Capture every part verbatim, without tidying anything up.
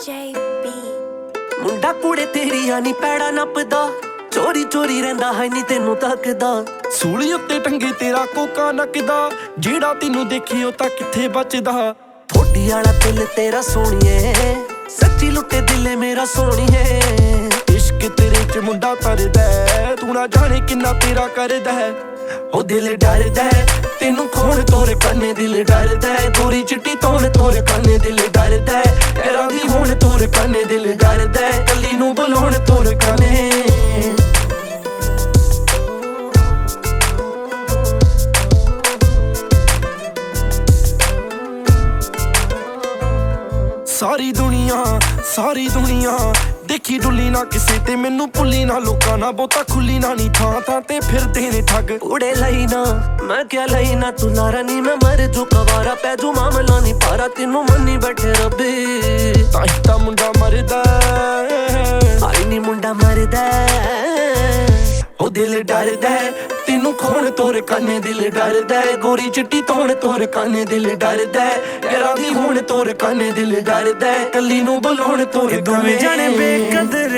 J B ਮੁੰਡਾ ਕੁੜੇ ਤੇਰੀਆਂ ਨੀ ਪੈੜਾ ਨੱਪਦਾ, ਚੋਰੀ ਚੋਰੀ ਰਹਿੰਦਾ ਹੈ ਨੀ ਤੈਨੂੰ ਤੱਕਦਾ। ਸੂਲੀ ਉੱਤੇ ਟੰਗੇ ਤੇਰਾ ਕੋਕਾ ਨੱਕਦਾ, ਜਿਹੜਾ ਤੈਨੂੰ ਦੇਖੀ ਉਹ ਤਾਂ ਕਿੱਥੇ ਬਚਦਾ। ਥੋੜੀ ਵਾਲਾ ਦਿਲ ਤੇਰਾ ਸੋਹਣੀਏ, ਸੱਚੀ ਲੁੱਟੇ ਦਿਲ ਮੇਰਾ ਸੋਹਣੀਏ। ਇਸ਼ਕ ਤੇਰੇ ਚ ਮੁੰਡਾ ਤਰਦਾ, ਤੂੰ ਨਾ ਜਾਣੇ ਕਿੰਨਾ ਤੇਰਾ ਕਰਦਾ। ਉਹ ਦਿਲ ਡਰਦਾ ਤੈਨੂੰ ਖੋਣ ਤੋਰ ਕੰਨੇ, ਦਿਲ ਡਰਦਾ ਗੋਰੀ ਚਿੱਟੀ ਤੋੜ ਤੋਰ ਕੰਨੇ, ਦਿਲ ਡਰਦਾ ਐਰਾਂ ਦੀ ਹੋਣ ਤੋਰ ਕੰਨੇ, ਦਿਲ ਡਰਦਾ ਕੱਲੀ ਨੂੰ ਬੁਲਾਉਣ ਤੋਰ ਕੰਨੇ। ਸਾਰੀ ਦੁਨੀਆ ਸਾਰੀ ਦੁਨੀਆ ਦੇਖੀ ਡੁੱਲੀ ਨਾ ਕਿਸੇ ਤੇ, ਮੈਨੂੰ ਭੁੱਲੀ ਨਾ ਲੋਕਾਂ ਨਾ ਬਹੁਤਾ ਖੁੱਲੀ ਨਾ ਨੀ ਥਾਂ ਥਾਂ ਤੇ ਫਿਰਦੇ ਨੇ ਠੱਗ। ਉੜੇ ਲਈ ਨਾ ਮੈਂ ਕਿਆ ਲਈ ਨਾ ਤੂੰ ਲਾਰਾ ਨੀ, ਮੈਂ ਮਰ ਜੂ ਕਵਾਰਾ ਪੈ ਜੂ ਮਾਮਲਾ ਨੀ ਪਾਰਾ, ਤੈਨੂੰ ਮੰਨੀ ਬੈਠੇ ਰੱਬੇ ਤਾਂ ਹੀ ਤਾਂ ਮੁੰਡਾ ਮਰਦਾ, ਆਈ ਨੀ ਮੁੰਡਾ ਮਰਦਾ। ਉਹ ਦਿਲ ਡਰਦਾ ਤੈਨੂੰ ਖੋਣ ਤੋਰ ਕੰਨੇ, ਦਿਲ ਡਰਦਾ ਗੋਰੀ ਚਿੱਟੀ ਤੋੜ ਤੋਰ ਕੰਨੇ, ਦਿਲ ਡਰਦਾ ਐਰਾਂ ਦੀ ਹੋਣ ਤੋਰ ਕੰਨੇ, ਦਿਲ ਡਰਦਾ ਕੱਲੀ ਨੂੰ ਬੁਲਾਉਣ ਤੋਰ। ਦੋਵੇਂ ਜਾਣੇ ਬੇਕਦਰੇ,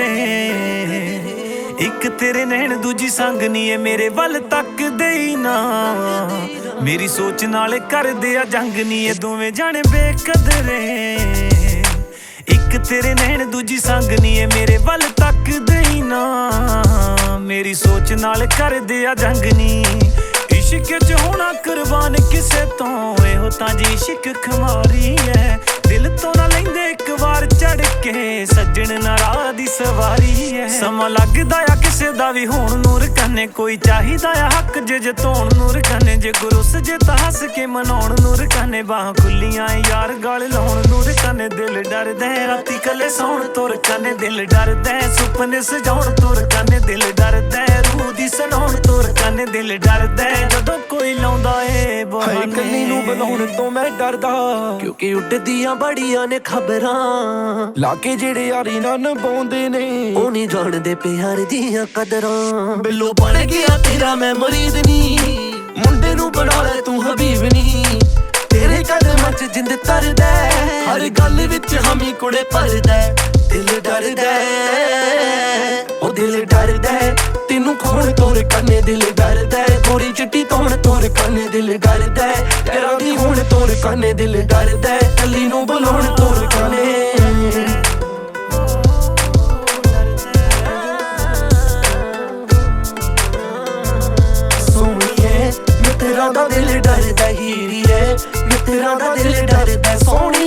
ਇੱਕ ਤੇਰੇ ਨੈਣ ਦੂਜੀ ਸੰਗ ਨੀ ਏ ਮੇਰੇ ਵੱਲ ਤੱਕਦੇ ਹੀ ਨਾ, ਮੇਰੀ ਸੋਚ ਨਾਲ ਕਰਦੇ ਆ ਜੰਗ ਨੀ ਏ ਦੋਵੇਂ ਜਾਣੇ ਬੇਕਦਰੇ। ਇੱਕ ਤੇਰੇ ਨੈਣ ਦੂਜੀ ਸੰਗ ਨੀ ਏ ਮੇਰੇ ਵੱਲ ਤੱਕਦੇ ਹੀ ਨਾ, ਮੇਰੀ ਸੋਚ ਨਾਲ ਕਰਦੇ ਆ ਜੰਗ ਨੀ। ਇਸ਼ਕ ਚ ਹੋਣਾ ਕੁਰਬਾਨ ਕਿਸੇ ਤੋਂ, ਇਹੋ ਤਾਂ ਜੀ ਇਸ਼ਕ ਖਮਾਰੀ ਐ, ਦਿਲ ਤੋਂ ਨਾ ਲੈਂਦੇ ਇੱਕ ਵਾਰ ਚੜ ਕੇ, ਸੱਜਣ ਨਾ ਰਾਹ ਦੀ ਸਵਾਰੀ ਐ। ਸਮਾਂ ਲੱਗਦਾ ਆ ਕਿਸੇ ਦਾ ਵੀ ਹੋਣ ਨੂਰ ਕੰਨੇ, ਕੋਈ ਚਾਹੀਦਾ ਆ ਹੱਕ ਜੇ ਜਤਾਉਣ ਨੂਰ ਕੰਨੇ, ਜੇ ਗੁਰੁੱਸ ਜੇ ਤਾਂ ਹੱਸ ਕੇ ਮਨਾਉਣ ਨੂਰ ਕੰਨੇ, ਬਾਹਾਂ ਖੁੱਲੀਆਂ ਯਾਰ ਗਲ ਲਾਉਣ ਨੂਰ ਕੰਨੇ, ਦਿਲ ਡਰਦਾ ਰਾਤੀ ਕੱਲੇ ਸੌਣ ਤੁਰ ਕੰਨੇ, ਦਿਲ ਡਰਦਾ ਸੁਪਨੇ ਸਜਾਉਣ ਤੁਰ ਕੰਨੇ, ਦਿਲ ਡਰਦਾ ਰੂਹ ਦੀ ਸੁਣਾਉਣ ਤੁਰ ਕੰਨੇ, ਦਿਲ ਡਰਦਾ ਜਦੋਂ ਕੋਈ ਲਾਉਂਦਾ ਏ ਬਹਾਨੇ। ਕੱਲੀ ਨੂੰ ਬੁਲਾਉਣ ਤੋਂ ਮੈਂ ਡਰਦਾ, ਕਿਉਂਕਿ ਉੱਡਦੀਆਂ ਬੜੀਆਂ ਨੇ ਖਬਰਾਂ, ਲਾ ਕੇ ਜਿਹੜੇ ਯਾਰੀ ਨਾ ਨਿਭਾਉਂਦੇ ਨੇ ਉਹ ਨਹੀਂ ਜਾਣਦੇ ਪਿਆਰ ਦੀਆਂ ਕਦਰਾਂ। ਬਿੱਲੋ ਬਣ ਗਿਆ ਤੇਰਾ ਮੈਂ ਮੁਰੀਦ ਨੀ, ਮੁੰਡੇ ਨੂੰ ਬਣਾ ਲੈ ਤੂੰ ਹਬੀਬ ਨੀ, ਤੇਰੇ ਕਦਮਾਂ ਚ ਜਿੰਦ ਤਰਦਾ, ਹਰ ਗੱਲ ਵਿੱਚ ਹਮੀ ਕੁੜੇ ਭਰਦਾ, ਦਿਲ ਡਰਦਾ ਉਹ ਦਿਲ ਡਰਦਾ ਤੈਨੂੰ ਖੋਣ ਤੋਰ ਕੰਨੇ, ਦਿਲ ਡਰਦਾ ਗੋਰੀ ਚਿੱਟੀ ਤੋੜ ਤੋਰ ਕੰਨੇ, ਦਿਲ ਡਰਦਾ ਐਰਾਂ ਦੀ ਹੋਣ ਤੋਰ ਕੰਨੇ, ਦਿਲ ਡਰਦਾ ਕੱਲੀ ਨੂੰ ਬੁਲਾਉਣ ਤੋਰ ਕੰਨੇ। ਸੋਹਣੀਏ ਮੈਂ ਤੇਰਾ ਦਾ ਦਿਲ ਡਰਦਾ ਹੀਰੀਏ, ਮੈਂ ਤੇਰਾ ਦਾ ਦਿਲ ਡਰਦਾ ਸੋਹਣੀ।